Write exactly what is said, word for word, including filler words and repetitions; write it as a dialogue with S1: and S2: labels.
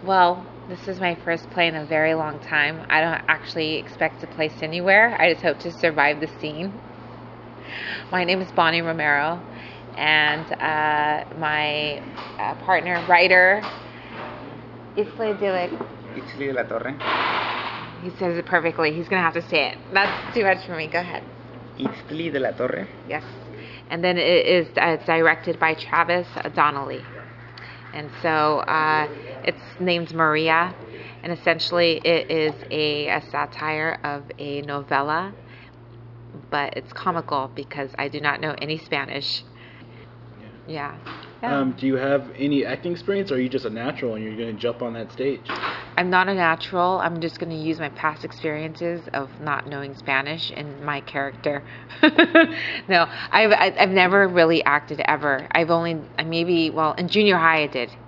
S1: Well, this is my first play in a very long time. I don't actually expect to place anywhere. I just hope to survive the scene. My name is Bonnie Romero, and uh, my uh, partner, writer, Itzley Dilek.
S2: Itzley de la Torre.
S1: He says it perfectly. He's going to have to say it. That's too much for me. Go ahead.
S2: Itzley de la Torre.
S1: Yes. And then it is uh, directed by Travis Donnelly. And so uh, it's named Maria, and essentially it is a, a satire of a novella, but it's comical because I do not know any Spanish. Yeah. yeah.
S3: Um, do you have any acting experience, or are you just a natural and you're going to jump on that stage?
S1: I'm not a natural. I'm just going to use my past experiences of not knowing Spanish in my character. No, I've I've never really acted ever. I've only maybe well in junior high I did.